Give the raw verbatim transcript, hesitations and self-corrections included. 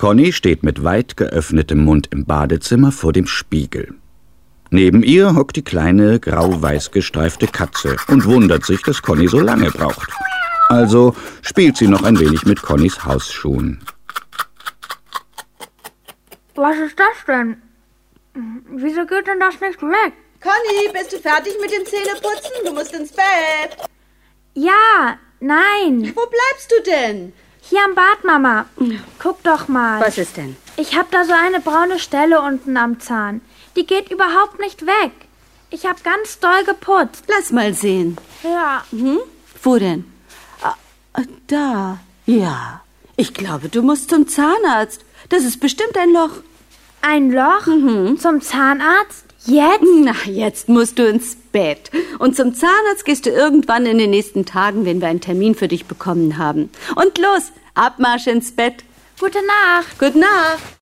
Conny steht mit weit geöffnetem Mund im Badezimmer vor dem Spiegel. Neben ihr hockt die kleine, grau-weiß gestreifte Katze und wundert sich, dass Conny so lange braucht. Also spielt sie noch ein wenig mit Connys Hausschuhen. Was ist das denn? Wieso geht denn das nicht weg? Conny, bist du fertig mit dem Zähneputzen? Du musst ins Bett. Ja, nein. Wo bleibst du denn? Hier am Bad, Mama. Guck doch mal. Was ist denn? Ich hab da so eine braune Stelle unten am Zahn. Die geht überhaupt nicht weg. Ich hab ganz doll geputzt. Lass mal sehen. Ja. Hm? Wo denn? Ah, da. Ja. Ich glaube, du musst zum Zahnarzt. Das ist bestimmt ein Loch. Ein Loch? Mhm. Zum Zahnarzt? Jetzt? Na, jetzt musst du ins Bett. Und zum Zahnarzt gehst du irgendwann in den nächsten Tagen, wenn wir einen Termin für dich bekommen haben. Und los, Abmarsch ins Bett. Gute Nacht. Gute Nacht.